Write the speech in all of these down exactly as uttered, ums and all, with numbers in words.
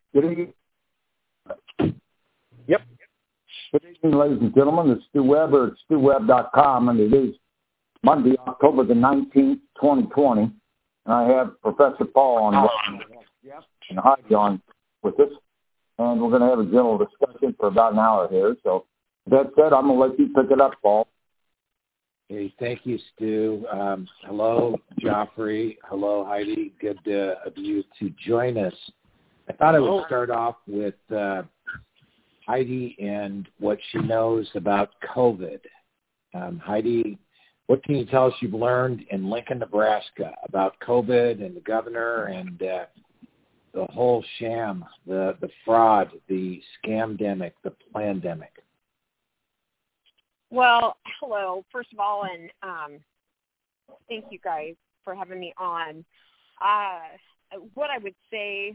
Good evening. Yep. Good evening, ladies and gentlemen. It's Stu Weber at stu web dot com, and it is Monday, October the nineteenth, twenty twenty. And I have Professor Paul on yes, and Heidi on with us. And we're going to have a general discussion for about an hour here. So that said, I'm going to let you pick it up, Paul. Hey, thank you, Stu. Um, hello, Joffrey. Hello, Heidi. Good uh, of you to join us. I thought I would start off with uh, Heidi and what she knows about COVID. Um, Heidi, what can you tell us you've learned in Lincoln, Nebraska about COVID and the governor and uh, the whole sham, the, the fraud, the scamdemic, the plandemic? Well, hello, first of all, and um, thank you guys for having me on. Uh, what I would say,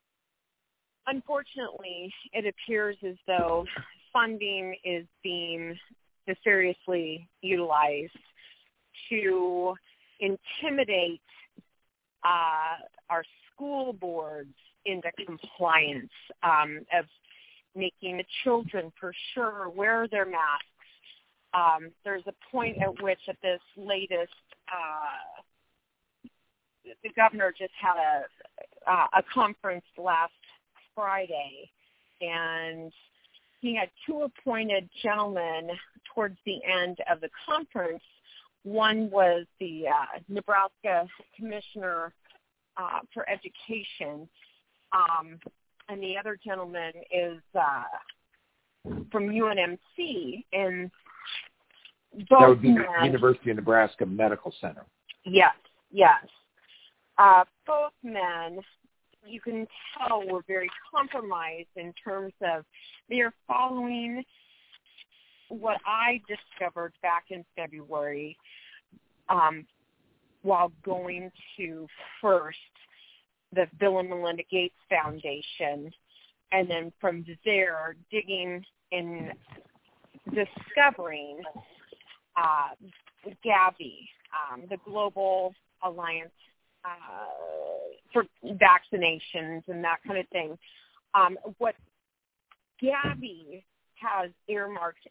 unfortunately, it appears as though funding is being mysteriously utilized to intimidate uh, our school boards into compliance um, of making the children for sure wear their masks. Um, there's a point at which at this latest, uh, the governor just had a, uh, a conference last Friday, and he had two appointed gentlemen towards the end of the conference. One was the uh, Nebraska Commissioner uh, for Education, um, and the other gentleman is uh, from U N M C, and both that would be men, University of Nebraska Medical Center. Yes, yes. Uh, both men, you can tell, were very compromised in terms of they are following what I discovered back in February um, while going to first the Bill and Melinda Gates Foundation, and then from there digging and discovering uh, Gavi, um, the Global Alliance uh, for Vaccinations and that kind of thing. Um, what Gavi has earmarked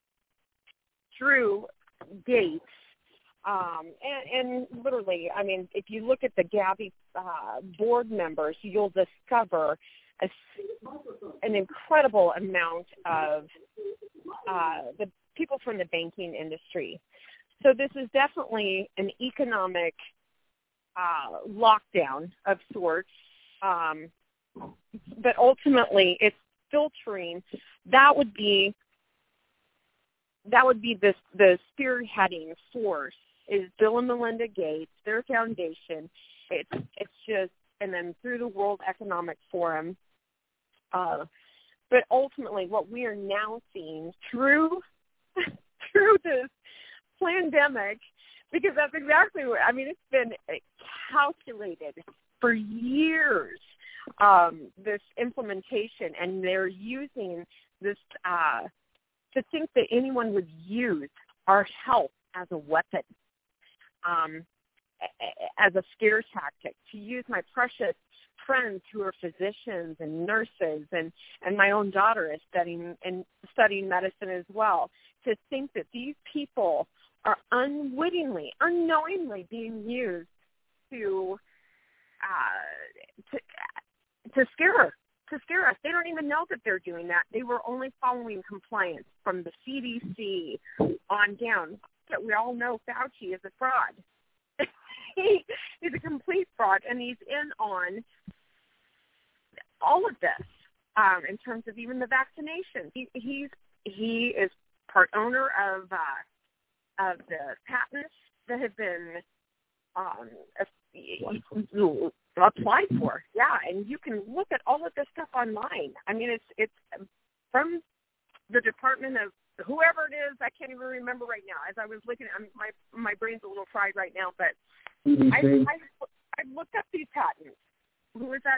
through Gates, um, and, and literally, I mean, if you look at the Gavi uh, board members, you'll discover a, an incredible amount of uh, the people from the banking industry. So this is definitely an economic uh, lockdown of sorts, um, but ultimately it's filtering. That would be that would be the the spearheading force is Bill and Melinda Gates, their foundation. It's it's just, and then through the World Economic Forum. Uh, but ultimately, what we are now seeing through through this pandemic, because that's exactly what I mean. It's been calculated for years. Um, this implementation, and they're using this uh, to think that anyone would use our health as a weapon, um, as a scare tactic, to use my precious friends who are physicians and nurses, and, and my own daughter is studying and studying medicine as well, to think that these people are unwittingly, unknowingly being used to uh, to to scare us, to scare us. They don't even know that they're doing that. They were only following compliance from the C D C on down. But we all know Fauci is a fraud. he, he's a complete fraud, and he's in on all of this um, in terms of even the vaccination. He, he's he is part owner of uh, of the patents that have been um, applied for. Yeah, and you can look at all of this stuff online. I mean, it's it's from the Department of whoever it is. I can't even remember right now. As I was looking, I'm, my my brain's a little fried right now. But I, I I looked up these patents. Who is that?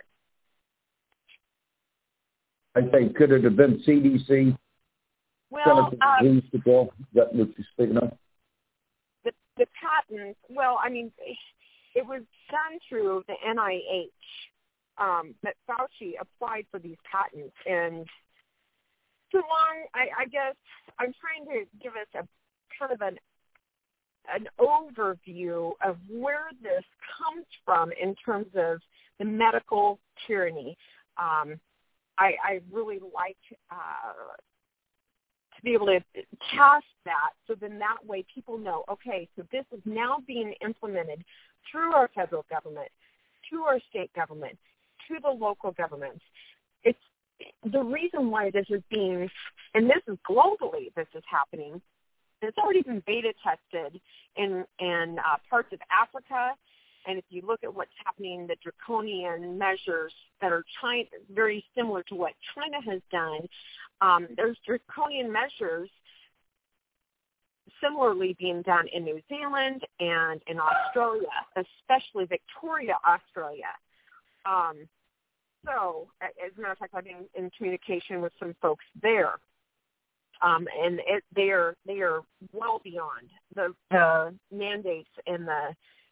I think, could it have been C D C? Well, um, Is that what you're speaking of? The the patent. Well, I mean, it was done through the N I H. um, that Fauci applied for these patents. And so long, I, I guess I'm trying to give us a kind of an an overview of where this comes from in terms of the medical tyranny. Um, I, I really like uh, to be able to cast that, so then that way people know, okay, so this is now being implemented through our federal government, to our state government, to the local governments. It's the reason why this is being, and this is globally, this is happening. It's already been beta tested in, in uh, parts of Africa. And if you look at what's happening, the draconian measures that are China, very similar to what China has done, um, there's draconian measures similarly being done in New Zealand and in Australia, especially Victoria, Australia. Um, so, as a matter of fact, I've been in communication with some folks there. Um, and it, they are they are well beyond the, the mandates and the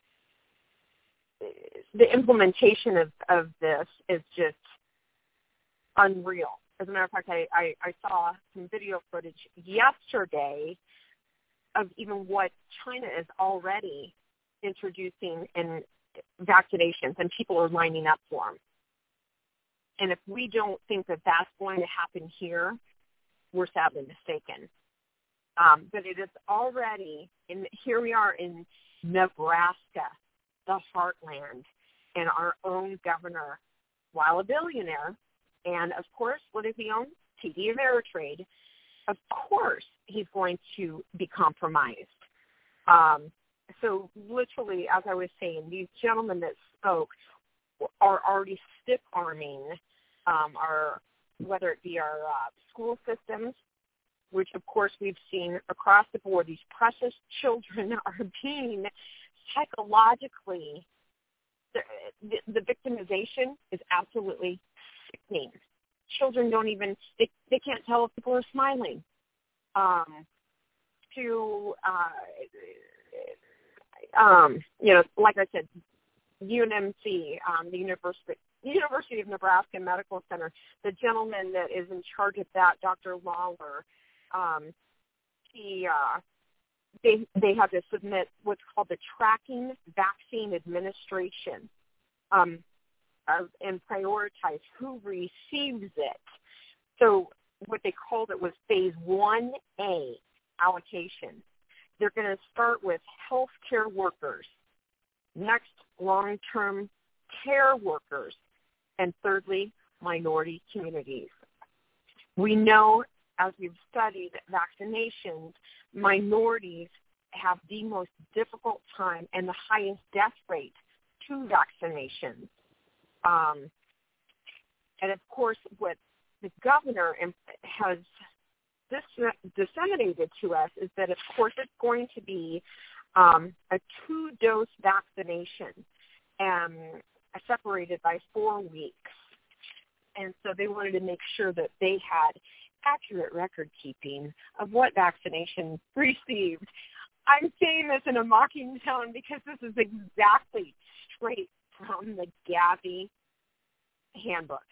the implementation of, of this is just unreal. As a matter of fact, I, I, I saw some video footage yesterday of even what China is already introducing in vaccinations, and people are lining up for them. And if we don't think that that's going to happen here, we're sadly mistaken. Um, but it is already, in, here we are in Nebraska, the heartland, and our own governor, while a billionaire, and of course, what does he own? T D Ameritrade. Of course, he's going to be compromised. Um, so literally, as I was saying, these gentlemen that spoke are already stiff-arming um, our, whether it be our uh, school systems, which, of course, we've seen across the board. These precious children are being psychologically, the, the, the victimization is absolutely sickening. Children don't even, they, they can't tell if people are smiling. Um, to, uh, um, you know, like I said, U N M C, um, the University, University of Nebraska Medical Center, the gentleman that is in charge of that, Doctor Lawler, um, he, uh, they they have to submit what's called the Tracking Vaccine Administration um, uh, and prioritize who receives it. So what they called it was Phase one A allocation. They're going to start with healthcare workers, next long-term care workers, and thirdly, minority communities. We know, as we've studied vaccinations, minorities have the most difficult time and the highest death rate to vaccinations. Um, and, of course, what the governor has dis- disseminated to us is that, of course, it's going to be um, a two-dose vaccination um, separated by four weeks. And so they wanted to make sure that they had accurate record keeping of what vaccinations received. I'm saying this in a mocking tone because this is exactly straight from the Gavi handbook.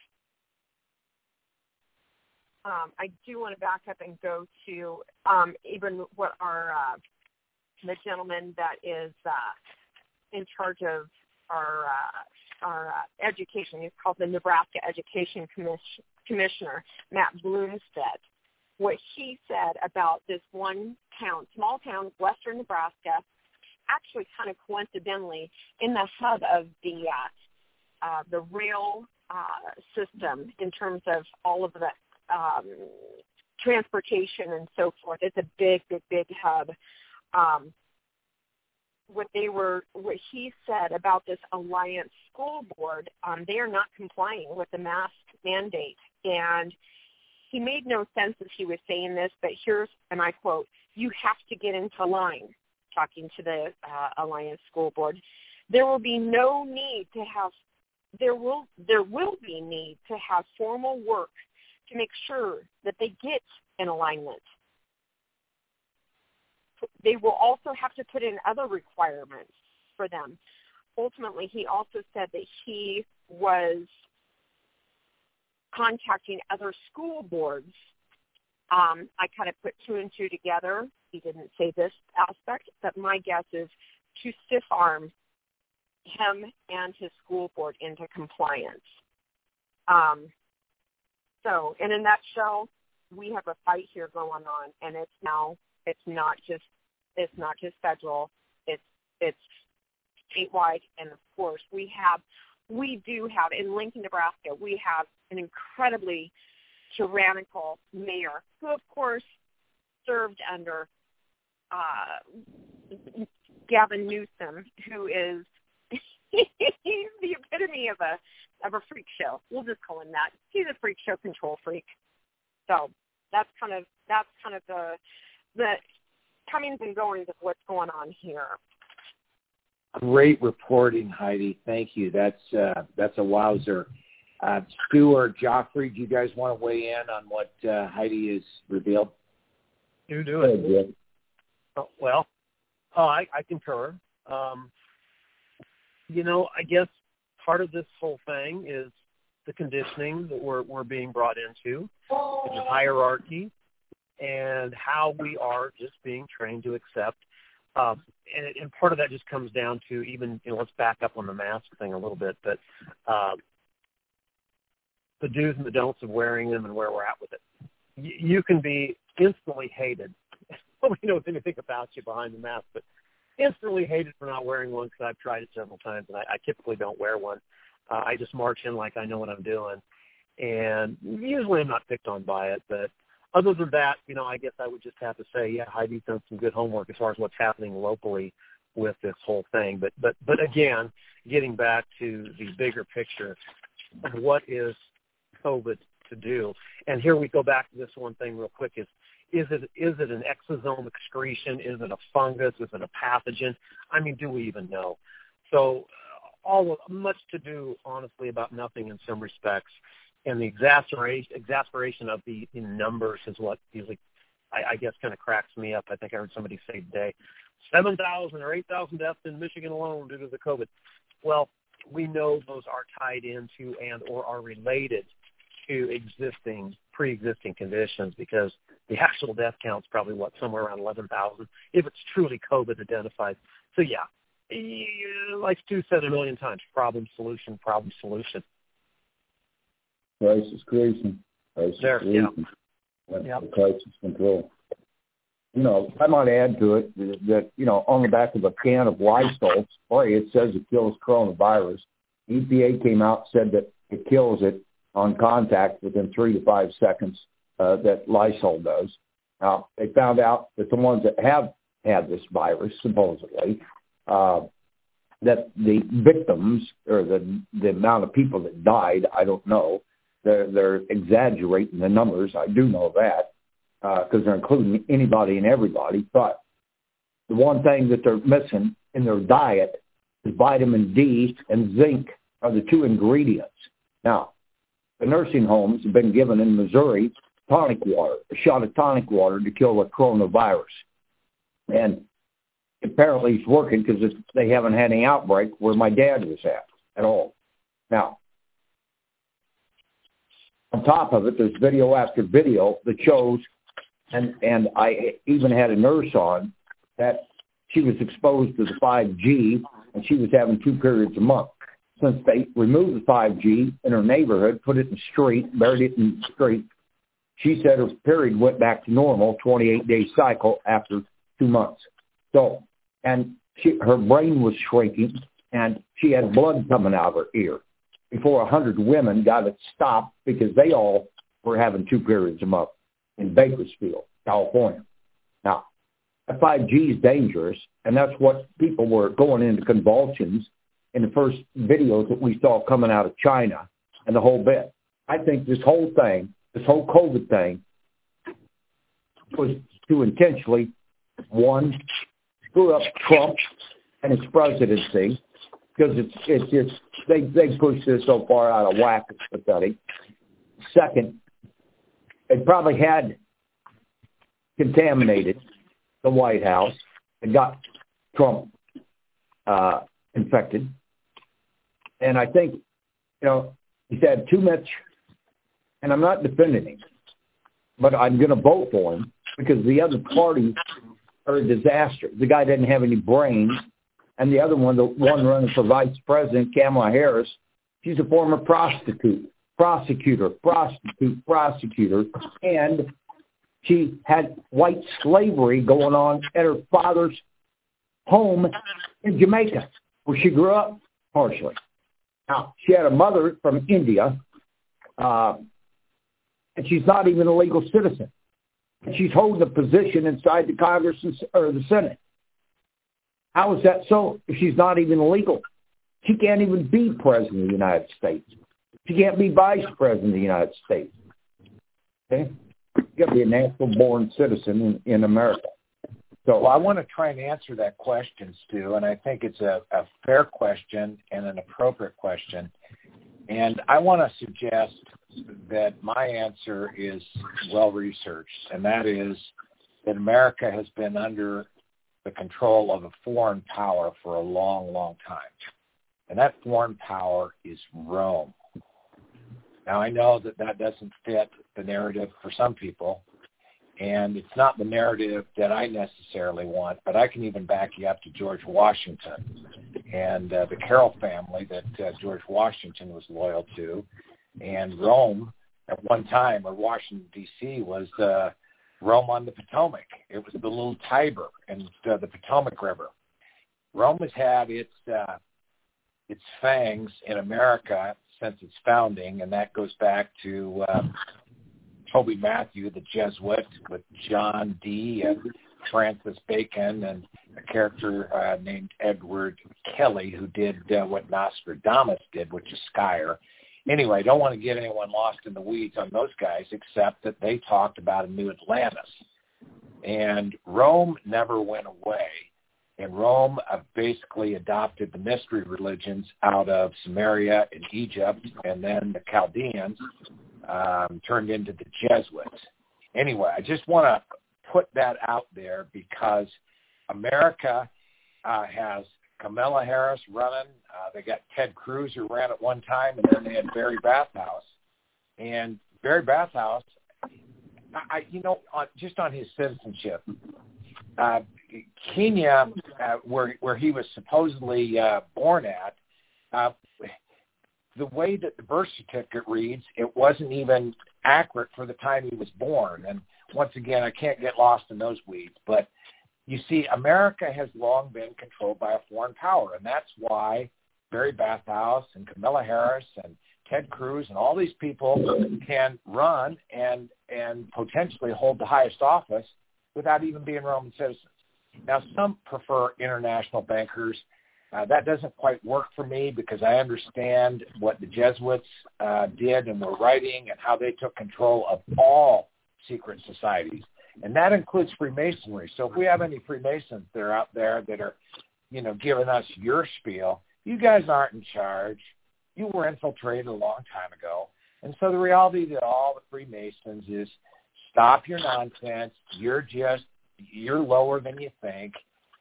Um, I do want to back up and go to um, even what our uh, the gentleman that is uh, in charge of our uh, our uh, education. He's called the Nebraska Education Commission, Commissioner, Matt Bloomstead. What he said about this one town, small town, western Nebraska, actually kind of coincidentally in the hub of the uh, uh, the rail uh, system in terms of all of the um, transportation and so forth. It's a big, big, big hub. Um, what they were, what he said about this Alliance School Board, um, they are not complying with the mask mandate. And he made no sense as he was saying this, but here's, and I quote, "You have to get into line," talking to the uh, Alliance School Board. There will be no need to have, there will, there will be need to have formal work to make sure that they get in alignment. They will also have to put in other requirements for them. Ultimately, he also said that he was contacting other school boards. Um, I kind of put two and two together. He didn't say this aspect, but my guess is to stiff arm him and his school board into compliance. Um, so, in a nutshell, we have a fight here going on, and it's now it's not just it's not just federal, it's it's statewide, and of course we have we do have in Lincoln, Nebraska, we have an incredibly tyrannical mayor who, of course, served under uh, Gavin Newsom, who is he's the epitome of a of a freak show. We'll just call him that. He's a freak show control freak. So that's kind of that's kind of the the comings and goings of what's going on here. Great reporting, Heidi. Thank you. That's uh, that's a wowzer. Uh, Stu or Joffrey, do you guys want to weigh in on what uh, Heidi has revealed? You do it. Yeah. Oh, well, oh, I, I concur. Um, you know, I guess part of this whole thing is the conditioning that we're we're being brought into, the hierarchy, and how we are just being trained to accept. Um, and, it, and part of that just comes down to even, you know, let's back up on the mask thing a little bit, but um, the do's and the don'ts of wearing them and where we're at with it. Y- you can be instantly hated. Nobody knows anything about you behind the mask, but instantly hated for not wearing one because I've tried it several times, and I, I typically don't wear one. Uh, I just march in like I know what I'm doing, and usually I'm not picked on by it, but other than that, you know, I guess I would just have to say, yeah, Heidi's done some good homework as far as what's happening locally with this whole thing. But, but, but again, getting back to the bigger picture, what is COVID to do? And here we go back to this one thing real quick: is is it is it an exosome excretion? Is it a fungus? Is it a pathogen? I mean, do we even know? So, all of, much to do, honestly, about nothing in some respects. And the exasperation, exasperation of the, the numbers is what usually, I, I guess, kind of cracks me up. I think I heard somebody say today, seven thousand or eight thousand deaths in Michigan alone due to the COVID. Well, we know those are tied into and or are related to existing, pre-existing conditions, because the actual death count is probably, what, somewhere around eleven thousand, if it's truly COVID identified. So, yeah, like Stu said a million times, problem, solution, problem, solution. Crisis creation. Crisis there, creation. Yeah. Yep. Crisis control. You know, I might add to it that, you know, on the back of a can of Lysol spray, it says it kills coronavirus. E P A came out and said that it kills it on contact within three to five seconds, uh, that Lysol does. Now, they found out that the ones that have had this virus, supposedly, uh, that the victims, or the the amount of people that died, I don't know. They're, they're exaggerating the numbers. I do know that, because uh, they're including anybody and everybody. But the one thing that they're missing in their diet is vitamin D and zinc are the two ingredients. Now, the nursing homes have been given in Missouri tonic water, a shot of tonic water to kill the coronavirus. And apparently it's working, because they haven't had any outbreak where my dad was at at all. Now, on top of it, there's video after video that shows, and, and I even had a nurse on, that she was exposed to the five G, and she was having two periods a month. Since they removed the five G in her neighborhood, put it in the street, buried it in the street, she said her period went back to normal, twenty-eight day cycle after two months. So, and she, her brain was shrinking, and she had blood coming out of her ear before a hundred women got it stopped, because they all were having two periods a month in Bakersfield, California. Now, the five G is dangerous, and that's what people were going into convulsions in the first videos that we saw coming out of China and the whole bit. I think this whole thing, this whole COVID thing, was to intentionally, one, screw up Trump and his presidency, because it's it's just they they pushed this so far out of whack, it's pathetic. Second, they probably had contaminated the White House and got Trump uh, infected. And I think, you know, he's had too much and I'm not defending him, but I'm going to vote for him because the other parties are a disaster. The guy doesn't have any brains, and the other one, the one running for vice president, Kamala Harris, she's a former prostitute, prosecutor, prostitute, prosecutor, and she had white slavery going on at her father's home in Jamaica, where she grew up partially. Now, she had a mother from India, uh, and she's not even a legal citizen. And she's holding a position inside the Congress or the Senate. How is that so if she's not even legal? She can't even be president of the United States. She can't be vice president of the United States. Okay? You got to be a natural-born citizen in, in America. So well, I want to try and answer that question, Stu, and I think it's a, a fair question and an appropriate question. And I want to suggest that my answer is well-researched, and that is that America has been under the control of a foreign power for a long, long time. And that foreign power is Rome. Now, I know that that doesn't fit the narrative for some people, and it's not the narrative that I necessarily want, but I can even back you up to George Washington and uh, the Carroll family that uh, George Washington was loyal to. And Rome, at one time, or Washington, D C, was uh, Rome on the Potomac. It was the little Tiber and uh, the Potomac River. Rome has had its uh, its fangs in America since its founding, and that goes back to uh, Toby Matthew, the Jesuit, with John Dee and Francis Bacon, and a character uh, named Edward Kelly, who did uh, what Nostradamus did, which is Skyer. Anyway, I don't want to get anyone lost in the weeds on those guys, except that they talked about a new Atlantis. And Rome never went away. And Rome uh, basically adopted the mystery religions out of Samaria and Egypt, and then the Chaldeans um, turned into the Jesuits. Anyway, I just want to put that out there because America uh, has Kamala Harris running. Uh, they got Ted Cruz, who ran at one time, and then they had Barry Bathhouse. And Barry Bathhouse, I, you know, on, just on his citizenship, uh, Kenya, uh, where where he was supposedly uh, born at, uh, the way that the birth certificate reads, it wasn't even accurate for the time he was born. And once again, I can't get lost in those weeds, but you see, America has long been controlled by a foreign power, and that's why Barry Bathhouse and Kamala Harris and Ted Cruz and all these people can run and and potentially hold the highest office without even being Roman citizens. Now, some prefer international bankers. Uh, that doesn't quite work for me because I understand what the Jesuits uh, did and were writing and how they took control of all secret societies. And that includes Freemasonry. So if we have any Freemasons that are out there that are, you know, giving us your spiel, you guys aren't in charge. You were infiltrated a long time ago. And so the reality of all the Freemasons is stop your nonsense. You're just, you're lower than you think.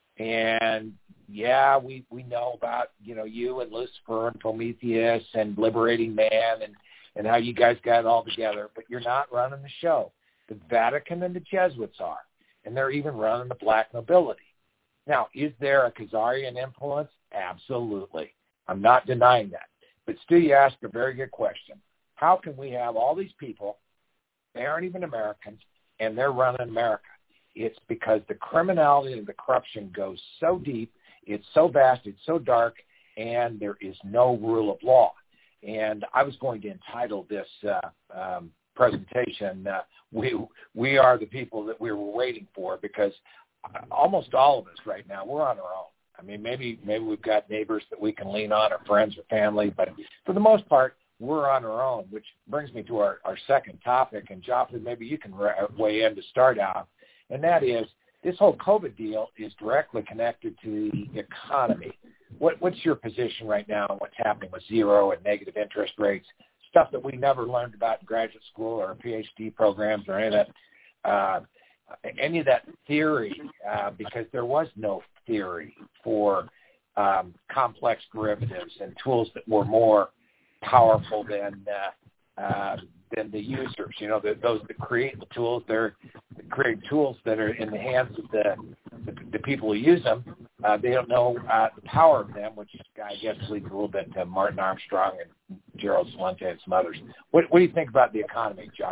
And, yeah, we, we know about, you know, you and Lucifer and Prometheus and Liberating Man and, and how you guys got it all together, but you're not running the show. The Vatican and the Jesuits are, and they're even running the black nobility. Now, is there a Khazarian influence? Absolutely. I'm not denying that. But Stu, you asked a very good question. How can we have all these people, they aren't even Americans, and they're running America? It's because the criminality and the corruption goes so deep, it's so vast, it's so dark, and there is no rule of law. And I was going to entitle this uh, um, presentation, uh, we we are the people that we were waiting for, because almost all of us right now, we're on our own. I mean, maybe maybe we've got neighbors that we can lean on, or friends or family, but for the most part, we're on our own, which brings me to our, our second topic. And Joffrey, maybe you can weigh in to start out, and that is this whole COVID deal is directly connected to the economy. What, what's your position right now on what's happening with zero and negative interest rates, stuff that we never learned about in graduate school or P H D programs or any of that, uh, any of that theory, uh, because there was no theory for um, complex derivatives and tools that were more powerful than uh, uh, than the users. You know, the, those that create the tools, they're creating tools that are in the hands of the the, the people who use them. Uh, they don't know uh, the power of them, which I guess leads a little bit to Martin Armstrong and Gerald Celente and some others. What, what do you think about the economy, John?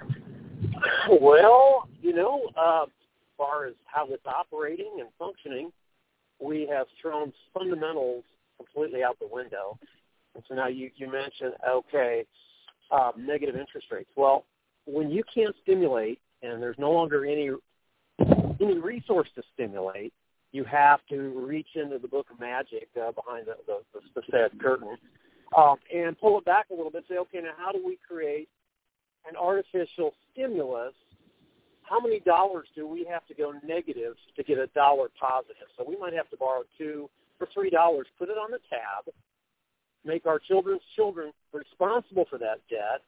Well, you know, uh, as far as how it's operating and functioning, we have thrown fundamentals completely out the window. And so now you, you mentioned, okay, uh, negative interest rates. Well, when you can't stimulate and there's no longer any any resource to stimulate, you have to reach into the book of magic uh, behind the, the, the sad curtain um, and pull it back a little bit and say, okay, now how do we create an artificial stimulus? How many dollars do we have to go negative to get a dollar positive? So we might have to borrow two or three dollars, put it on the tab, make our children's children responsible for that debt,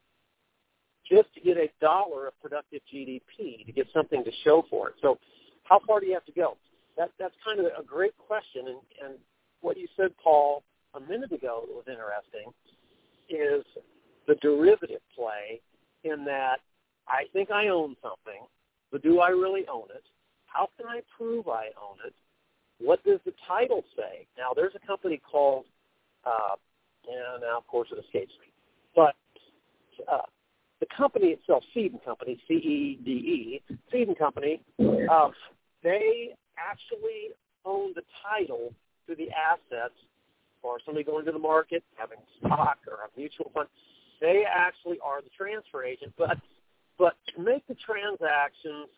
just to get a dollar of productive G D P, to get something to show for it. So how far do you have to go? That, that's kind of a great question. And, and what you said, Paul, a minute ago that was interesting is the derivative play in that I think I own something, but do I really own it? How can I prove I own it? What does the title say? Now, there's a company called, uh, and now, of course, it escapes me, but uh, the company itself, Seed and Company, C E D E, Seed and Company, uh, they actually own the title to the assets for somebody going to the market, having stock or a mutual fund. They actually are the transfer agent, but but to make the transactions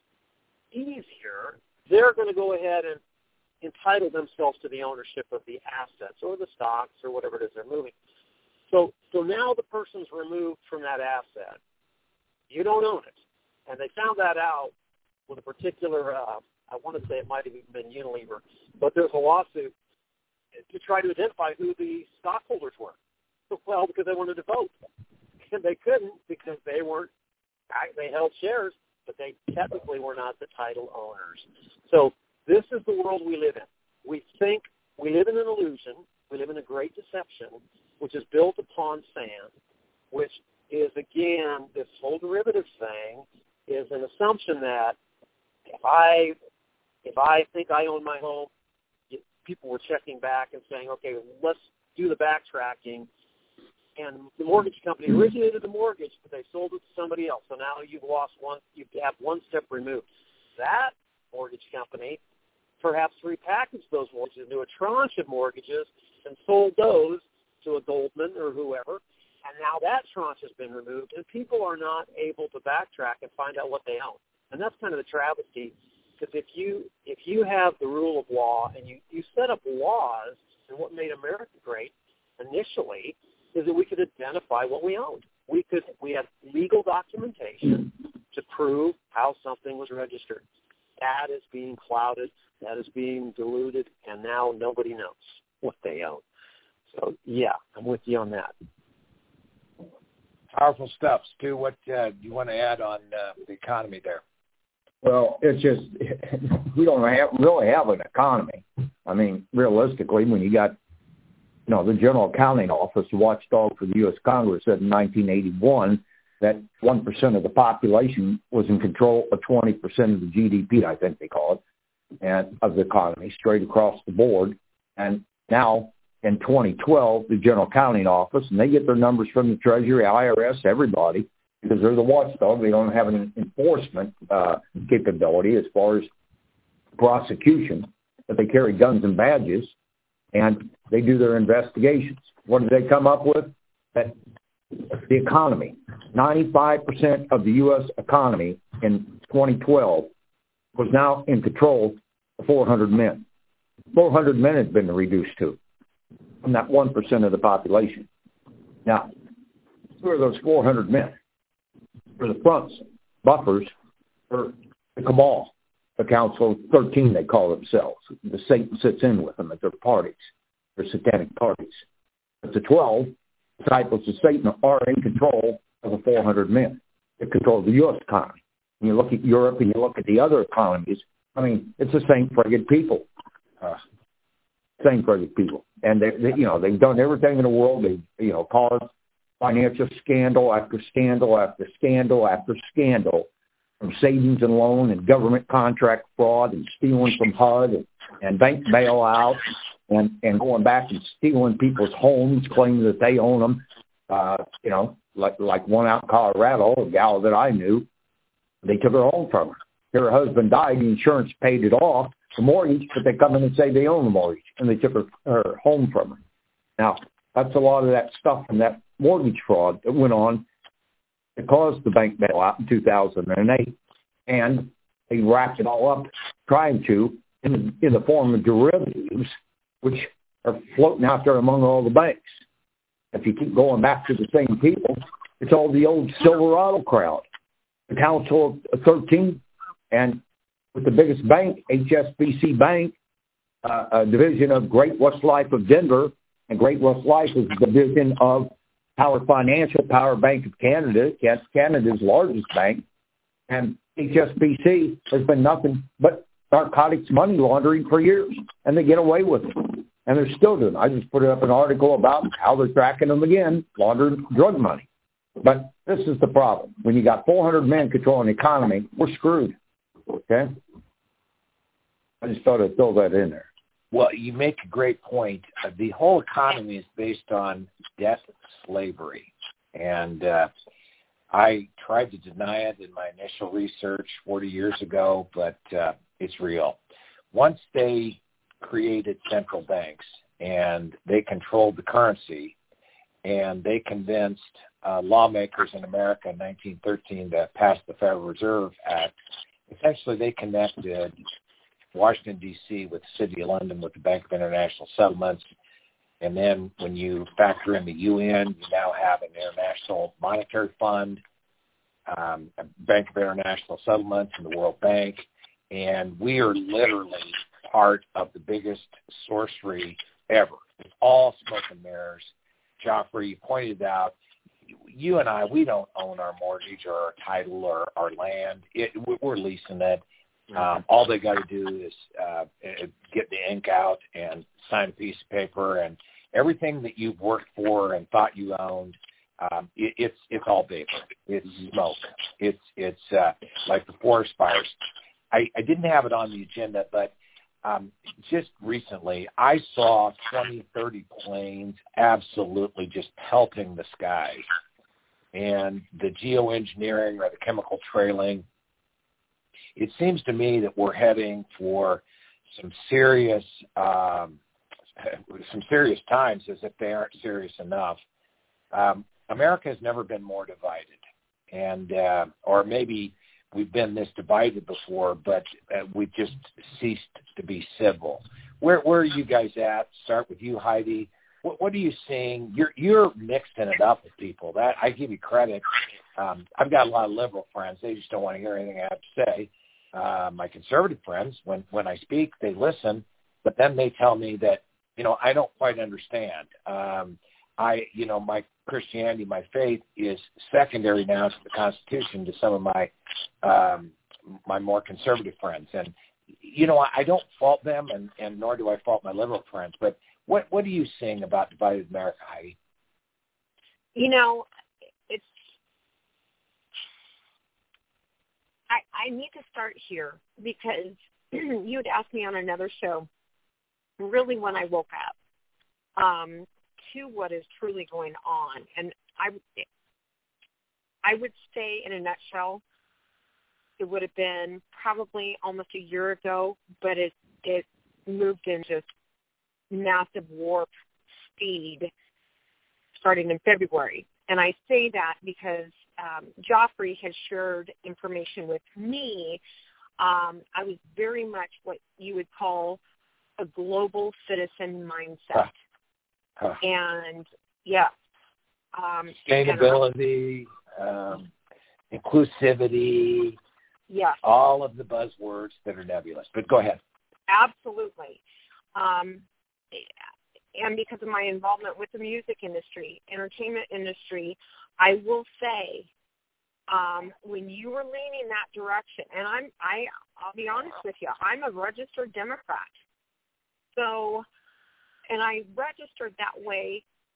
easier, they're going to go ahead and entitle themselves to the ownership of the assets or the stocks or whatever it is they're moving. So so now the person's removed from that asset. You don't own it. And they found that out with a particular, uh, I want to say it might have even been Unilever, but there's a lawsuit to try to identify who the stockholders were. Well, because they wanted to vote. And they couldn't because they weren't, they held shares, but they technically were not the title owners. So this is the world we live in. We think we live in an illusion. We live in a great deception, which is built upon sand, which is, again, this whole derivative thing is an assumption that if I if I think I own my home, people were checking back and saying, okay, let's do the backtracking. And the mortgage company originated the mortgage, but they sold it to somebody else. So now you've lost one, you have one step removed. That mortgage company perhaps repackaged those mortgages into a tranche of mortgages and sold those to a Goldman or whoever. And now that tranche has been removed, and people are not able to backtrack and find out what they own. And that's kind of the travesty, because if you if you have the rule of law and you, you set up laws, and what made America great initially is that we could identify what we owned. We could we had legal documentation to prove how something was registered. That is being clouded, that is being diluted, and now nobody knows what they own. So, yeah, I'm with you on that. Powerful stuff. Stu, what uh, do you want to add on uh, the economy there? Well, it's just, we don't have, really have an economy. I mean, realistically, when you got, you know, the General Accounting Office, the watchdog for the U S Congress, said in nineteen eighty-one that one percent of the population was in control of twenty percent of the G D P, I think they call it, and of the economy, straight across the board. And now, in twenty twelve, the General Accounting Office, and they get their numbers from the Treasury, I R S, everybody, because they're the watchdog. They don't have an enforcement uh, capability as far as prosecution, but they carry guns and badges, and they do their investigations. What did they come up with? That the economy, ninety-five percent of the U S economy in twenty twelve was now in control of four hundred men. four hundred men had been reduced to, from that one percent of the population. Now, who are those four hundred men? For the fronts, buffers, for the cabal, the Council of thirteen, they call themselves. The Satan sits in with them at their parties, their satanic parties. But the twelve disciples of Satan are in control of the four hundred men. They control the U S economy. When you look at Europe and you look at the other economies, I mean, it's the same friggin' people. Uh, same friggin' people. And, they, they, you know, they've done everything in the world. They, you know, caused financial scandal after scandal after scandal after scandal, from savings and loan and government contract fraud and stealing from H U D and, and bank bailouts and, and going back and stealing people's homes, claiming that they own them. Uh, you know, like like one out in Colorado, a gal that I knew, they took her home from her. Her husband died, the insurance paid it off, the mortgage, but they come in and say they own the mortgage, and they took her, her home from her. Now, that's a lot of that stuff from that mortgage fraud that went on that caused the bank bailout in two thousand eight, and they wrapped it all up trying to in, in the form of derivatives, which are floating out there among all the banks. If you keep going back to the same people, it's all the old Silverado crowd, the Council of thirteen, and with the biggest bank, H S B C Bank, uh, a division of Great West Life of Denver, and Great West Life is a division of Power Financial, Power Bank of Canada, Canada's largest bank, and H S B C has been nothing but narcotics money laundering for years, and they get away with it. And they're still doing it. I just put up an article about how they're tracking them again, laundering drug money. But this is the problem. When you got four hundred men controlling the economy, we're screwed. Okay? I just thought I'd throw that in there. Well, you make a great point. Uh, the whole economy is based on debt slavery. And uh, I tried to deny it in my initial research forty years ago, but uh, it's real. Once they created central banks and they controlled the currency, and they convinced uh, lawmakers in America in nineteen thirteen to pass the Federal Reserve Act, essentially they connected Washington, D C with the City of London with the Bank of International Settlements. And then when you factor in the U N, you now have an International Monetary Fund, um, a Bank of International Settlements, and the World Bank. And we are literally part of the biggest sorcery ever. It's all smoke and mirrors. Joffrey, you pointed out, you and I, we don't own our mortgage or our title or our land. It, we're leasing it. Um, all they got to do is uh, get the ink out and sign a piece of paper, and everything that you've worked for and thought you owned, um, it, it's it's all vapor. It's smoke. It's it's uh, like the forest fires. I, I didn't have it on the agenda, but um, just recently I saw twenty, thirty planes absolutely just pelting the skies, and the geoengineering or the chemical trailing. It seems to me that we're heading for some serious, um, some serious times, as if they aren't serious enough. Um, America has never been more divided, and uh, or maybe we've been this divided before, but uh, we've just ceased to be civil. Where where are you guys at? Start with you, Heidi. What, what are you seeing? You're you're mixing it up with people. That I give you credit. Um, I've got a lot of liberal friends. They just don't want to hear anything I have to say. Uh, my conservative friends, when, when I speak, they listen, but then they tell me that, you know, I don't quite understand. Um, I, you know, my Christianity, my faith is secondary now to the Constitution to some of my, um, my more conservative friends. And, you know, I, I don't fault them, and, and nor do I fault my liberal friends. But what, what are you seeing about divided America, Heidi? You know, it's, I, I need to start here because you had asked me on another show, really when I woke up, um, to what is truly going on. And I, I would say in a nutshell, it would have been probably almost a year ago, but it, it moved in just massive warp speed starting in February. And I say that because um, Joffrey has shared information with me. Um, I was very much what you would call a global citizen mindset. Huh. Huh. And, yeah. Um, Sustainability, um, inclusivity, yes. all of the buzzwords that are nebulous. But go ahead. Absolutely. Um, and because of my involvement with the music industry, entertainment industry, I will say, um, when you were leaning that direction, and I'm, I, I'll be honest with you, I'm a registered Democrat. So, and I registered that way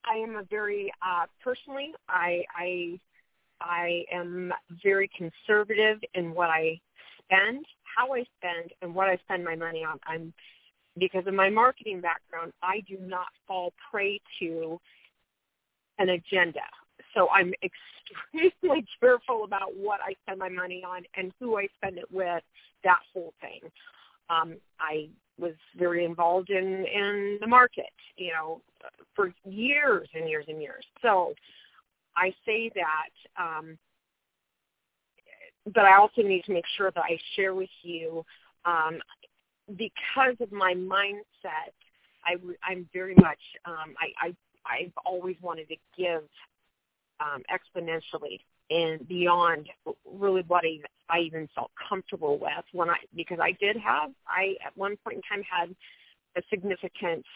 I am a very uh, personally, I, I I am very conservative in what I spend, how I spend, and what I spend my money on. I'm because of my marketing background, I do not fall prey to an agenda. So I'm extremely careful about what I spend my money on and who I spend it with, that whole thing. Um, I was very involved in, in the market, you know, for years and years and years. So I say that, um, but I also need to make sure that I share with you, um, because of my mindset, I, I'm very much, um, I, I, I've always wanted to give um, exponentially and beyond really what I, I even felt comfortable with when I, because I did have, I at one point in time had a significant,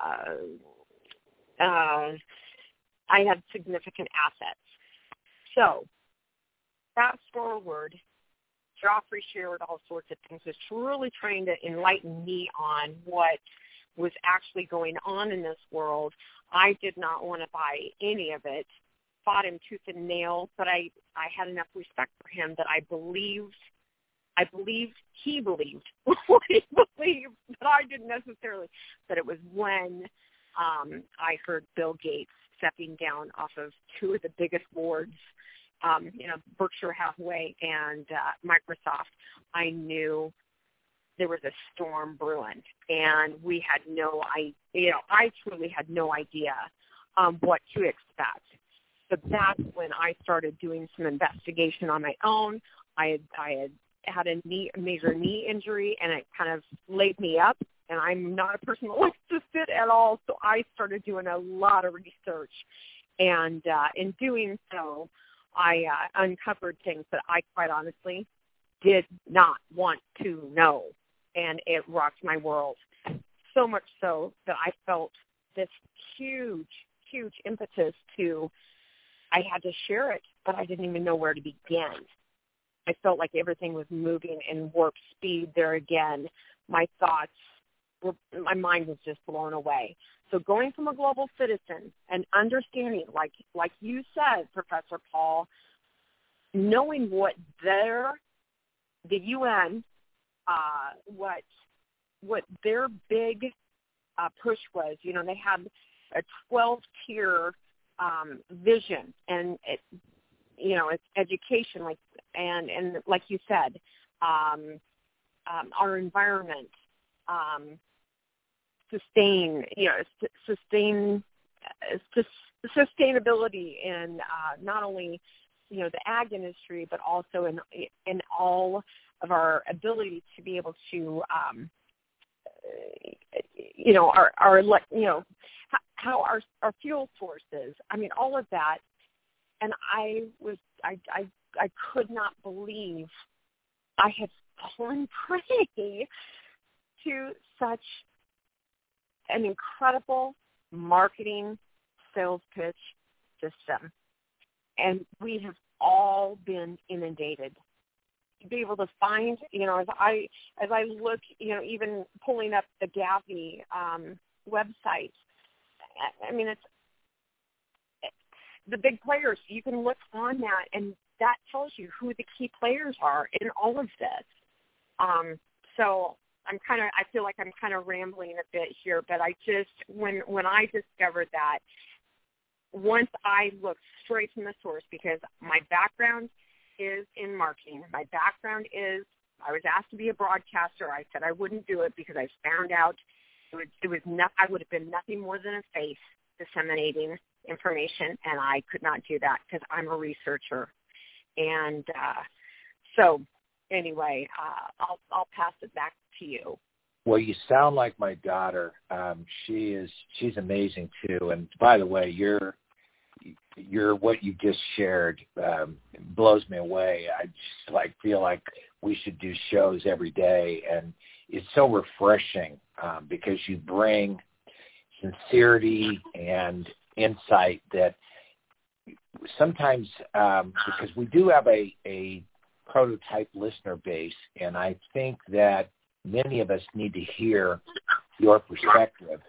uh, uh, I had significant assets. So fast forward, Joffrey shared all sorts of things, was really trying to enlighten me on what was actually going on in this world. I did not want to buy any of it, fought him tooth and nail, but I, I had enough respect for him that I believed, I believed he believed what he believed, but I didn't necessarily. But it was when um, I heard Bill Gates stepping down off of two of the biggest boards, um, you know, Berkshire Hathaway and uh, Microsoft, I knew there was a storm brewing, and we had no idea, you know, I truly had no idea um, what to expect. So that's when I started doing some investigation on my own. I had, I had had a knee, a major knee injury, and it kind of laid me up, and I'm not a person that likes to sit at all, so I started doing a lot of research. And uh, in doing so, I uh, uncovered things that I quite honestly did not want to know, and it rocked my world. So much so that I felt this huge, huge impetus to, I had to share it, but I didn't even know where to begin. I felt like everything was moving in warp speed there again. My thoughts were, my mind was just blown away. So going from a global citizen and understanding, like like you said, Professor Paul, knowing what their, the U N, uh, what what their big uh, push was, you know, they had a twelve-tier um, vision, and it, you know, it's education, like and and like you said, um, um, our environment. Um, sustain, you know, sustain, uh, sustainability in uh, not only, you know, the ag industry, but also in in all of our ability to be able to, um, you know, our our you know, how our our fuel sources. I mean, all of that, and I was I I I could not believe I had fallen prey to such an incredible marketing sales pitch system. And we have all been inundated. To be able to find, you know, as I as I look, you know, even pulling up the Gavi um, website, I mean, it's the big players. You can look on that, and that tells you who the key players are in all of this. Um, so I'm kind of, I feel like I'm kind of rambling a bit here, but I just, when when I discovered that, once I looked straight from the source, because my background is in marketing, my background is, I was asked to be a broadcaster. I said I wouldn't do it because I found out it was, it was not, I would have been nothing more than a face disseminating information, and I could not do that because I'm a researcher. And uh, so anyway, uh, I'll I'll pass it back to you. Well, you sound like my daughter. Um, she is she's amazing too. And by the way, you're you're what you just shared um, blows me away. I just like feel like we should do shows every day, and it's so refreshing um, because you bring sincerity and insight that sometimes um, because we do have a, a prototype listener base, and I think that many of us need to hear your perspective.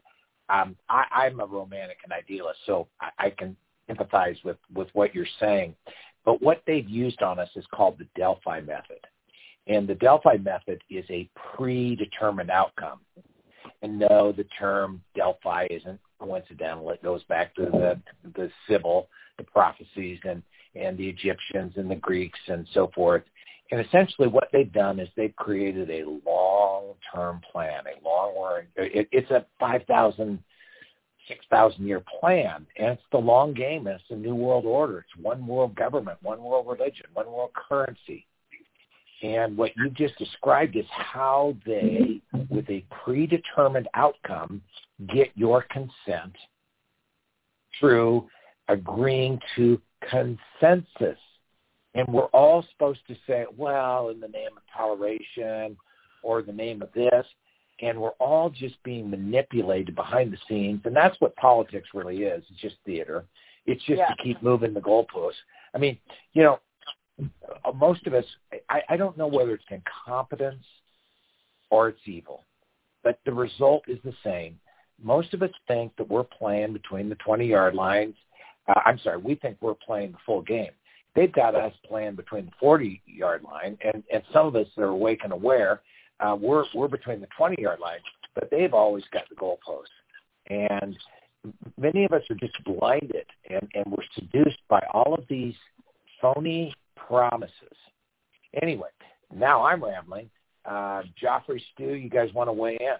um, I, I'm a romantic and idealist, so I, I can empathize with, with what you're saying. But what they've used on us is called the Delphi method. And the Delphi method is a predetermined outcome. And no, the term Delphi isn't coincidental. It goes back to the the Sibyl, the prophecies, and, and the Egyptians and the Greeks and so forth. And essentially what they've done is they've created a long-term plan, a long it, it's a five thousand, six thousand year plan. And it's the long game. And it's a new world order. It's one world government, one world religion, one world currency. And what you just described is how they, with a predetermined outcome, get your consent through agreeing to consensus. And we're all supposed to say, well, in the name of toleration or the name of this, and we're all just being manipulated behind the scenes. And that's what politics really is. It's just theater. It's just yeah. to keep moving the goalposts. I mean, you know, most of us, I, I don't know whether it's incompetence or it's evil, but the result is the same. Most of us think that we're playing between the twenty-yard lines. Uh, I'm sorry, we think we're playing the full game. They've got us playing between the forty-yard line, and, and some of us that are awake and aware, uh, we're, we're between the twenty-yard line, but they've always got the goalposts. And many of us are just blinded, and, and we're seduced by all of these phony promises. Anyway, now I'm rambling. Uh, Joffrey, Stu, you guys want to weigh in?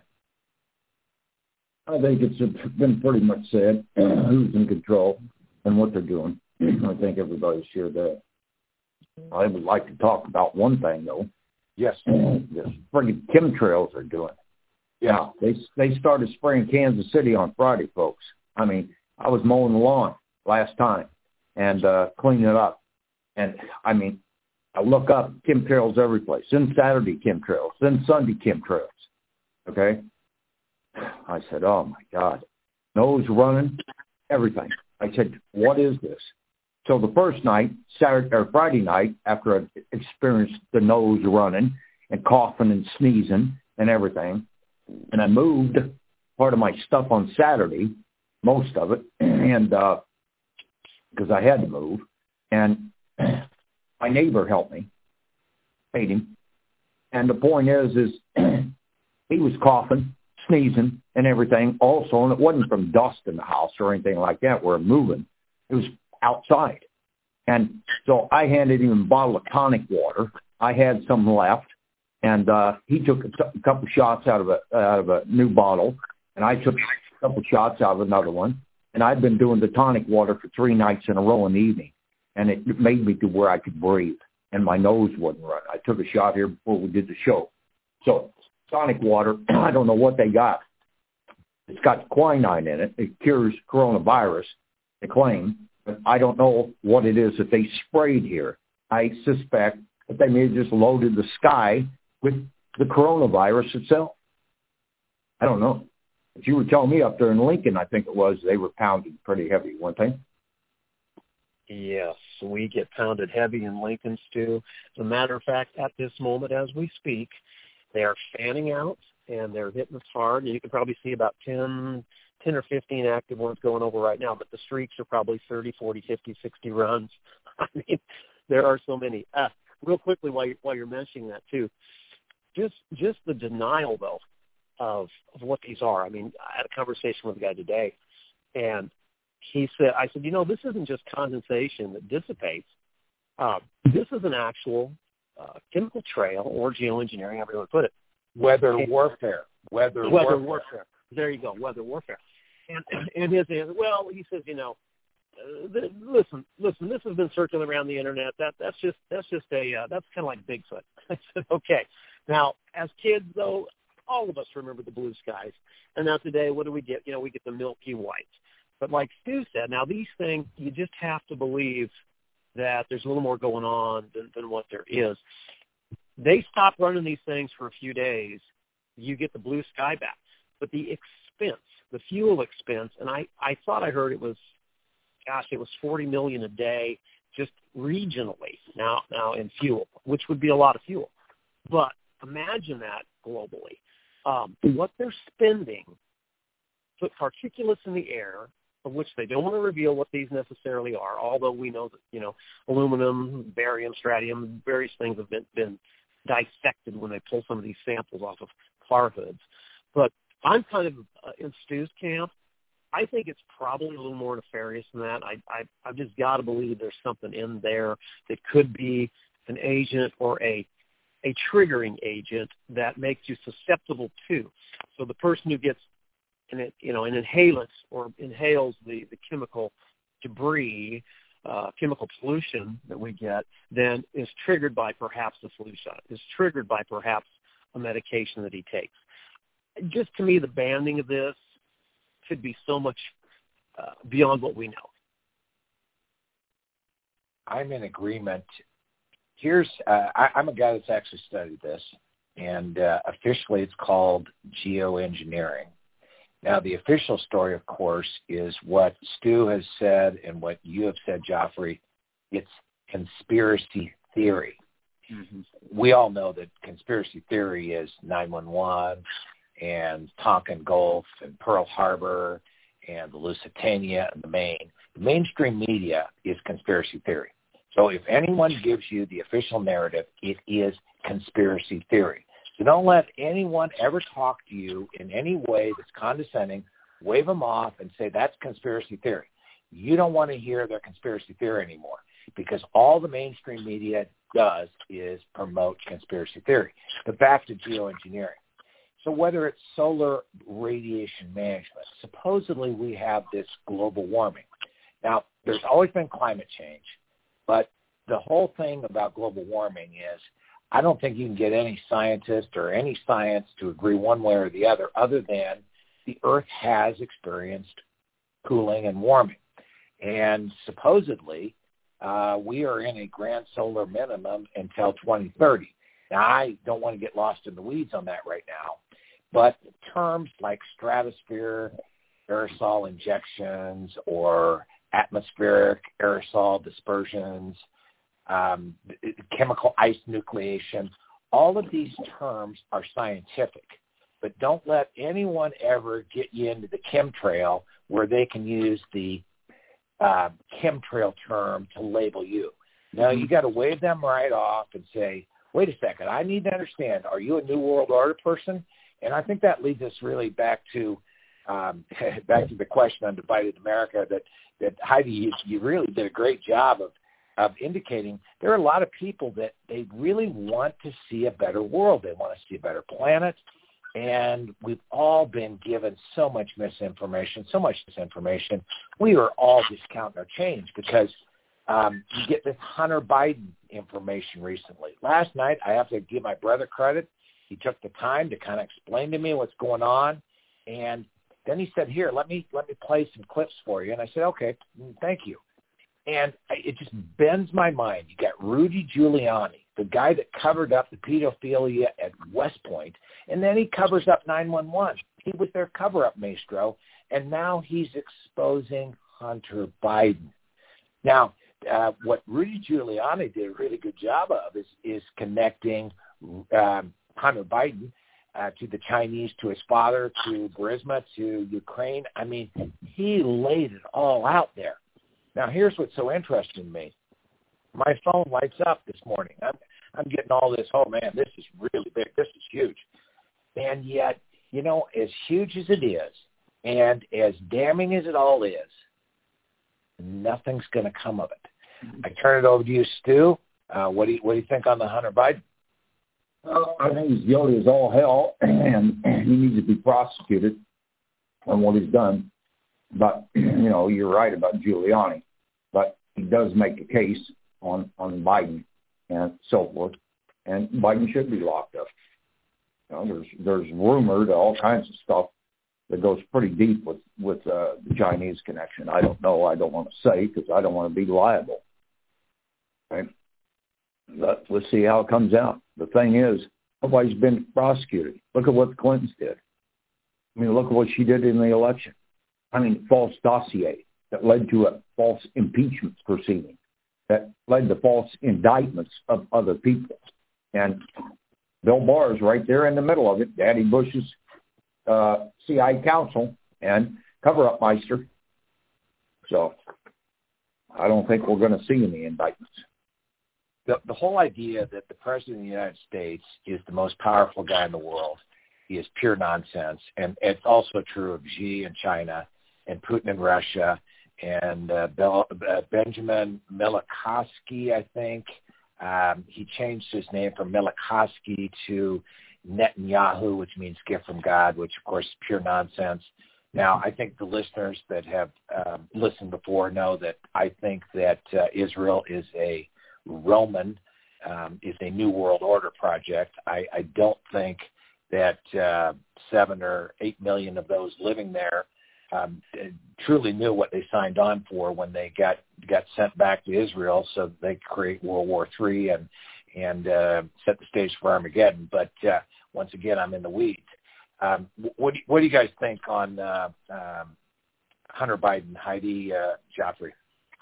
I think it's been pretty much said who's in control and what they're doing. I think everybody's shared that. I would like to talk about one thing, though. Yes. This friggin' chemtrails are doing. Yeah. They they started spraying Kansas City on Friday, folks. I mean, I was mowing the lawn last time and uh, cleaning it up. And, I mean, I look up chemtrails every place. Then Saturday chemtrails. Then Sunday chemtrails. Okay? I said, oh, my God. Nose running, everything. I said, what is this? So the first night, Saturday or Friday night, after I experienced the nose running and coughing and sneezing and everything, and I moved part of my stuff on Saturday, most of it, and uh, because I had to move, and my neighbor helped me, paid him. And the point is, is he was coughing, sneezing, and everything also, and it wasn't from dust in the house or anything like that where I'm moving. It was outside. And so I handed him a bottle of tonic water. I had some left, and uh, he took a, t- a couple shots out of a out of a new bottle, and I took a couple shots out of another one. And I'd been doing the tonic water for three nights in a row in the evening. And it made me to where I could breathe, and my nose wouldn't run. I took a shot here before we did the show. So tonic water, I don't know what they got. It's got quinine in it. It cures coronavirus, they claim, but I don't know what it is that they sprayed here. I suspect that they may have just loaded the sky with the coronavirus itself. I don't know. But you were telling me up there in Lincoln, I think it was, they were pounded pretty heavy, weren't they? Yes, we get pounded heavy in Lincoln, Stu. As a matter of fact, at this moment as we speak, they are fanning out, and they're hitting us hard. And you can probably see about ten, ten or fifteen active ones going over right now, but the streaks are probably thirty, forty, fifty, sixty runs. I mean, there are so many. Uh, real quickly, while, you, while you're mentioning that, too, just just the denial, though, of, of what these are. I mean, I had a conversation with a guy today, and he said, I said, you know, this isn't just condensation that dissipates. Uh, this is an actual uh, chemical trail or geoengineering, however you want to put it. Weather and, warfare. Weather, weather warfare. warfare. There you go, weather warfare. And, and his answer, well, he says, you know, uh, the, listen, listen, this has been circulating around the internet. That That's just that's just a, uh, that's kind of like Bigfoot. I said, okay. Now, as kids, though, all of us remember the blue skies. And now today, what do we get? You know, we get the milky white. But like Stu said, now these things, you just have to believe that there's a little more going on than, than what there is. They stop running these things for a few days, you get the blue sky back. But the expense, the fuel expense, and I, I thought I heard it was, gosh, it was forty million dollars a day just regionally now, now in fuel, which would be a lot of fuel. But imagine that globally. Um, what they're spending put particulates in the air, of which they don't want to reveal what these necessarily are, although we know that, you know, aluminum, barium, strontium, various things have been, been dissected when they pull some of these samples off of car hoods. But I'm kind of uh, in Stu's camp. I think it's probably a little more nefarious than that. I, I, I've just got to believe there's something in there that could be an agent or a a triggering agent that makes you susceptible to. So the person who gets an, you know, an inhalant or inhales the, the chemical debris, uh, chemical pollution that we get, then is triggered by perhaps the flu shot, is triggered by perhaps a medication that he takes. Just to me, the banding of this could be so much uh, beyond what we know. I'm in agreement. Here's, uh, I, I'm a guy that's actually studied this, and uh, officially it's called geoengineering. Now, the official story, of course, is what Stu has said and what you have said, Joffrey. It's conspiracy theory. Mm-hmm. We all know that conspiracy theory is nine one one and Tonkin Gulf and Pearl Harbor and the Lusitania and the Maine. The mainstream media is conspiracy theory. So if anyone gives you the official narrative, it is conspiracy theory. So don't let anyone ever talk to you in any way that's condescending, wave them off and say that's conspiracy theory. You don't want to hear their conspiracy theory anymore because all the mainstream media does is promote conspiracy theory. But back to geoengineering. So whether it's solar radiation management, supposedly we have this global warming. Now, there's always been climate change. But the whole thing about global warming is I don't think you can get any scientist or any science to agree one way or the other other than the Earth has experienced cooling and warming. And supposedly uh, we are in a grand solar minimum until twenty thirty. Now, I don't want to get lost in the weeds on that right now, but terms like stratosphere, aerosol injections, or atmospheric aerosol dispersions, um, chemical ice nucleation, all of these terms are scientific. But don't let anyone ever get you into the chemtrail where they can use the uh, chemtrail term to label you. Now, you got to wave them right off and say, wait a second, I need to understand, are you a New World Order person? And I think that leads us really back to um, back to the question on Divided America that, that Heidi, you, you really did a great job of, of indicating there are a lot of people that they really want to see a better world. They want to see a better planet. And we've all been given so much misinformation, so much disinformation. We are all discounting our change because um, you get this Hunter Biden information recently. Last night, I have to give my brother credit. He took the time to kind of explain to me what's going on. And then he said, here, let me let me play some clips for you. And I said, okay, thank you. And it just bends my mind. You got Rudy Giuliani, the guy that covered up the pedophilia at West Point, and then he covers up nine one one. He was their cover-up maestro, and now he's exposing Hunter Biden. Now, uh, what Rudy Giuliani did a really good job of is, is connecting um, Hunter Biden uh, to the Chinese, to his father, to Burisma, to Ukraine. I mean, he laid it all out there. Now, here's what's so interesting to me. My phone lights up this morning. I'm, I'm getting all this, oh, man, this is really big. This is huge. And yet, you know, as huge as it is and as damning as it all is, nothing's going to come of it. I turn it over to you, Stu. Uh, what do you what do you think on the Hunter Biden? Well, I think he's guilty as all hell, and he needs to be prosecuted on what he's done. But, you know, you're right about Giuliani. But he does make a case on, on Biden and so forth. And Biden should be locked up. You know, there's there's rumored all kinds of stuff that goes pretty deep with, with uh, the Chinese connection. I don't know. I don't want to say because I don't want to be liable. Right? But let's see how it comes out. The thing is, nobody's been prosecuted. Look at what the Clintons did. I mean, look at what she did in the election. I mean, false dossier that led to a false impeachment proceeding, that led to false indictments of other people. And Bill Barr is right there in the middle of it. Daddy Bush's uh, C I A counsel and cover-up Meister. So I don't think we're going to see any indictments. The, the whole idea that the President of the United States is the most powerful guy in the world is pure nonsense. And it's also true of Xi in China and Putin in Russia and uh, Bel- uh, Benjamin Milokoski, I think. Um, he changed his name from Milokoski to Netanyahu, which means gift from God, which, of course, is pure nonsense. Now, I think the listeners that have uh, listened before know that I think that uh, Israel is a Roman, um, is a New World Order project. I, I don't think that uh, seven or eight million of those living there um, truly knew what they signed on for when they got, got sent back to Israel so that they could create World War Three and, and uh, set the stage for Armageddon. But uh, once again, I'm in the weeds. Um, what, do you, what do you guys think on uh, um, Hunter Biden, Heidi, uh, Joffrey?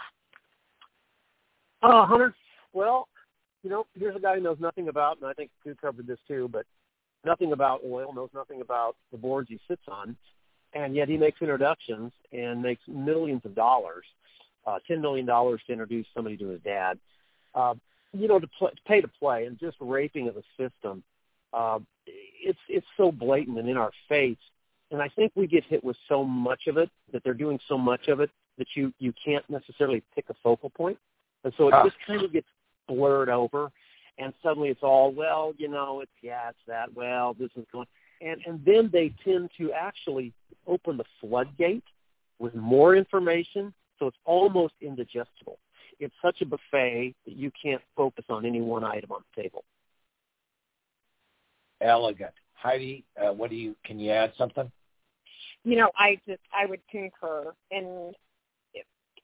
Uh, Hunter, well, you know, here's a guy who knows nothing about, and I think you covered this too, but nothing about oil, knows nothing about the boards he sits on, and yet he makes introductions and makes millions of dollars, uh, ten million dollars to introduce somebody to his dad, uh, you know, to, play, to pay to play, and just raping of the system. Uh, it's it's so blatant and in our face, and I think we get hit with so much of it, that they're doing so much of it, that you, you can't necessarily pick a focal point. And so it ah. just kind of gets blurred over, and suddenly it's all, well, you know, it's, yeah, it's that, well, this is going, and, and then they tend to actually open the floodgate with more information, so it's almost indigestible. It's such a buffet that you can't focus on any one item on the table. Elegant. Heidi, uh, what do you, can you add something? You know, I just, I would concur. And it,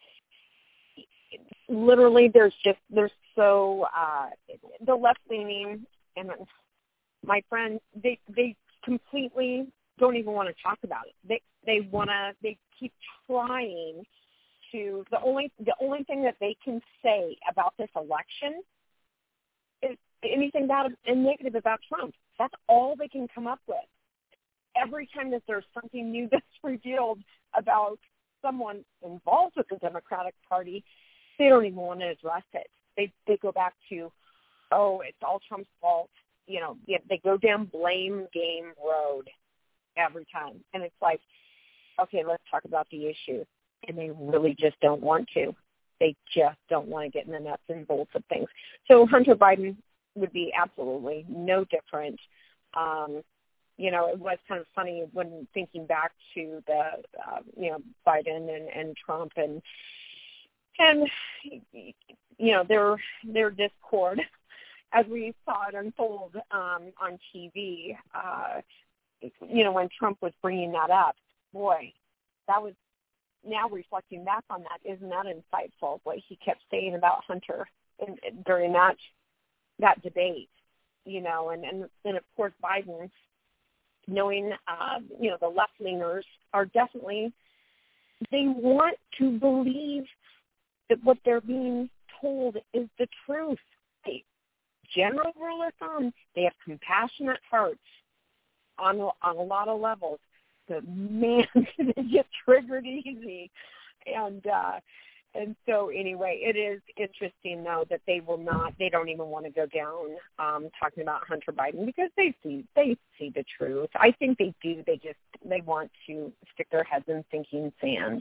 it, literally there's just, there's so, uh, the left-leaning, and my friends, they, they completely don't even want to talk about it. They, they want to, they keep trying to, the only, the only thing that they can say about this election is anything bad and negative about Trump. That's all they can come up with. Every time that there's something new that's revealed about someone involved with the Democratic Party, they don't even want to address it. They they go back to, oh, it's all Trump's fault. You know, they go down blame game road every time. And it's like, okay, let's talk about the issue. And they really just don't want to. They just don't want to get in the nuts and bolts of things. So Hunter Biden would be absolutely no different. Um, you know, it was kind of funny when thinking back to the, uh, you know, Biden and, and Trump and, and, you know, their, their discord as we saw it unfold um, on T V, uh, you know, when Trump was bringing that up. Boy, that was, now reflecting back on that, isn't that insightful, what he kept saying about Hunter in, during that that debate, you know, and, and then, of course, Biden, knowing, uh, you know, the left-leaners are definitely, they want to believe that what they're being told is the truth. They, general rule of thumb, they have compassionate hearts on, on a lot of levels. But, man, they get triggered easy. And, uh, And so, anyway, it is interesting, though, that they will not, they don't even want to go down um, talking about Hunter Biden because they see, they see the truth. I think they do. They just, they want to stick their heads in sinking sand.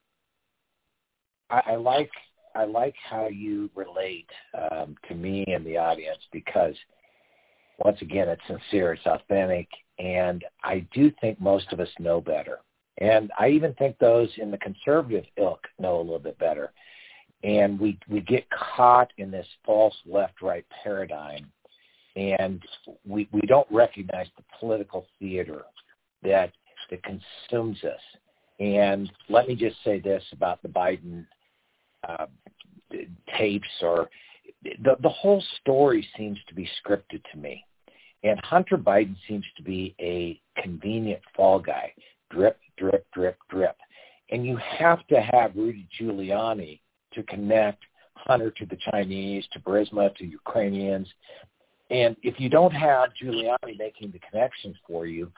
I, I like, I like how you relate um, to me and the audience because, once again, it's sincere, it's authentic, and I do think most of us know better. And I even think those in the conservative ilk know a little bit better. And we, we get caught in this false left-right paradigm, and we, we don't recognize the political theater that, that consumes us. And let me just say this about the Biden uh, tapes, or the, the whole story seems to be scripted to me. And Hunter Biden seems to be a convenient fall guy. Drip, drip, drip, drip. And you have to have Rudy Giuliani to connect Hunter to the Chinese, to Burisma, to Ukrainians. And if you don't have Giuliani making the connections for you,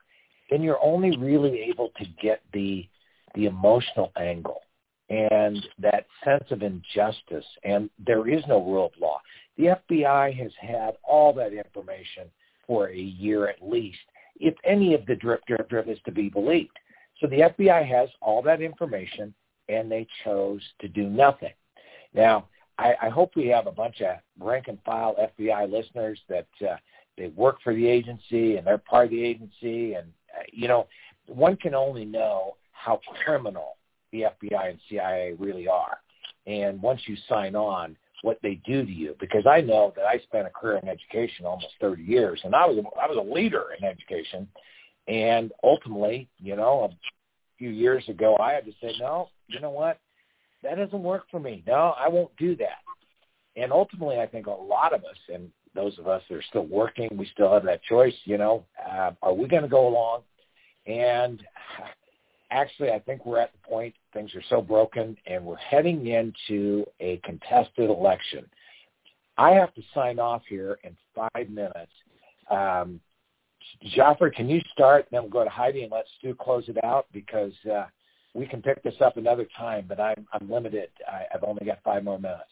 then you're only really able to get the the emotional angle and that sense of injustice, and there is no rule of law. The F B I has had all that information for a year at least, if any of the drip, drip, drip is to be believed. So the F B I has all that information, and they chose to do nothing. Now, I, I hope we have a bunch of rank-and-file F B I listeners that uh, they work for the agency, and they're part of the agency, and, uh, you know, one can only know how criminal the F B I and C I A really are. And once you sign on, what they do to you, because I know that I spent a career in education almost thirty years, and I was I was a leader in education, and ultimately, you know, a few years ago, I had to say, no, you know what, that doesn't work for me. No, I won't do that. And ultimately, I think a lot of us, and those of us that are still working, we still have that choice, you know, uh, are we going to go along? And actually, I think we're at the point, things are so broken, and we're heading into a contested election. I have to sign off here in five minutes. Um, Joffrey, can you start? Then we'll go to Heidi and let Stu close it out, because uh, we can pick this up another time, but I'm, I'm limited. I, I've only got five more minutes.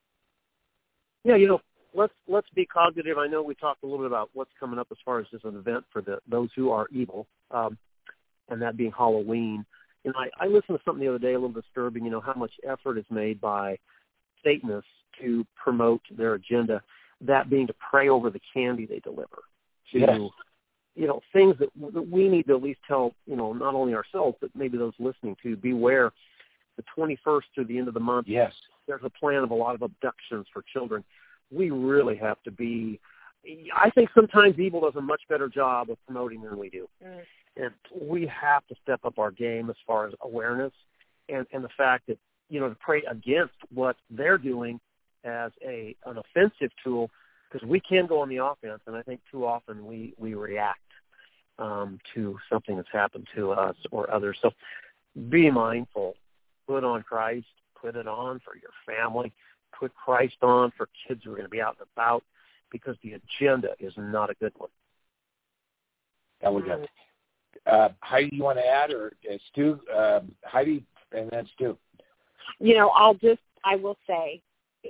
Yeah, you know, let's let's be cognitive. I know we talked a little bit about what's coming up as far as just an event for the those who are evil, um, and that being Halloween. You know, I, I listened to something the other day, a little disturbing, you know, how much effort is made by Satanists to promote their agenda, that being to pray over the candy they deliver. To, yes. you know, things that, that we need to at least tell, you know, not only ourselves, but maybe those listening to, beware the twenty-first through the end of the month. Yes. There's a plan of a lot of abductions for children. We really have to be, I think sometimes evil does a much better job of promoting than we do. Mm. And we have to step up our game as far as awareness and, and the fact that, you know, to pray against what they're doing as a an offensive tool, because we can go on the offense, and I think too often we, we react um, to something that's happened to us or others. So be mindful. Put on Christ. Put it on for your family. Put Christ on for kids who are going to be out and about, because the agenda is not a good one. That would good. Uh, Heidi, you want to add, or uh, Stu? Uh, Heidi, and then Stu. You know, I'll just, I will say,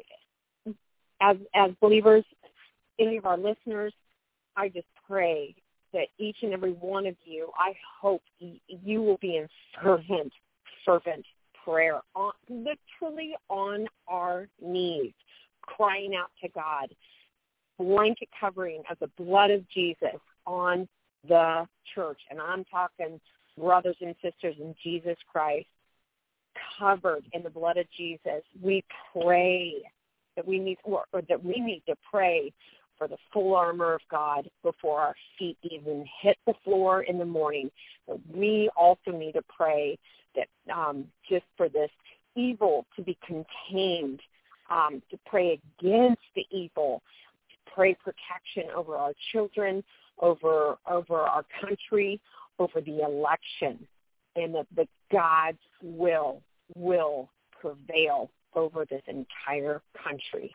as as believers, any of our listeners, I just pray that each and every one of you, I hope you will be in fervent, fervent prayer, on, literally on our knees, crying out to God, blanket covering of the blood of Jesus on the church, and I'm talking brothers and sisters in Jesus Christ, covered in the blood of Jesus. We pray that we need, or, or that we need to pray for the full armor of God before our feet even hit the floor in the morning. But we also need to pray that um, just for this evil to be contained, um, to pray against the evil, to pray protection over our children, over over our country, over the election, and that the God's will will prevail over this entire country.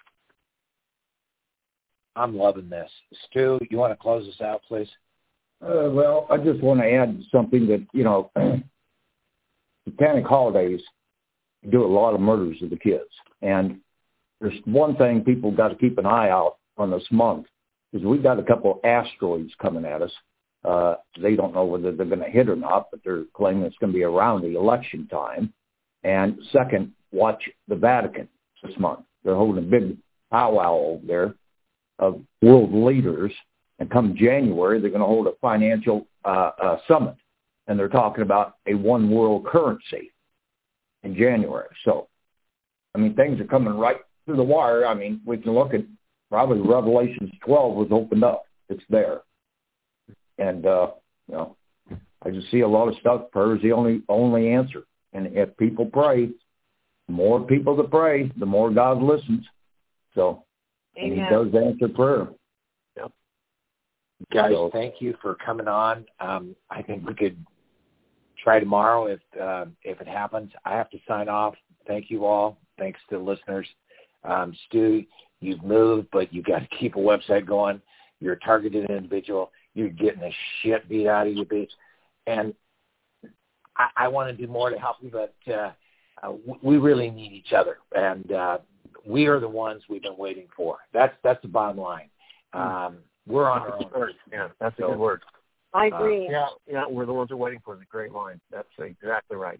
I'm loving this. Stu, you want to close us out, please? Uh, well, I just want to add something that, you know, satanic holidays do a lot of murders of the kids. And there's one thing people got to keep an eye out on this month, is we've got a couple of asteroids coming at us. Uh, they don't know whether they're going to hit or not, but they're claiming it's going to be around the election time. And second, watch the Vatican this month. They're holding a big powwow over there of world leaders. And come January, they're going to hold a financial uh, uh, summit. And they're talking about a one world currency in January. So, I mean, things are coming right through the wire. I mean, we can look at probably Revelations twelve was opened up. It's there. And, uh, you know, I just see a lot of stuff. Prayer is the only only answer. And if people pray, the more people that pray, the more God listens. So, and He does answer prayer. Yep. Guys, so, thank you for coming on. Um, I think we could try tomorrow if uh, if it happens. I have to sign off. Thank you all. Thanks to the listeners. Um, Stu, you've moved, but you've got to keep a website going. You're a targeted individual. You're getting the shit beat out of you, bitch. and I, I want to do more to help you, but uh, uh, we really need each other, and uh, we are the ones we've been waiting for. That's that's the bottom line. Um, we're on our own. Yeah, that's a So, good word. I agree. Uh, yeah, yeah, we're the ones who are waiting for the great line. That's exactly right.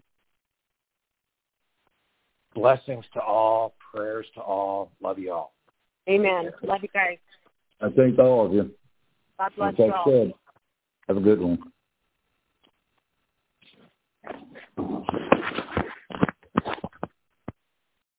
Blessings to all, prayers to all. Love you all. Amen. Love you guys. I thank all of you. God bless Like you I all. said, have a good one.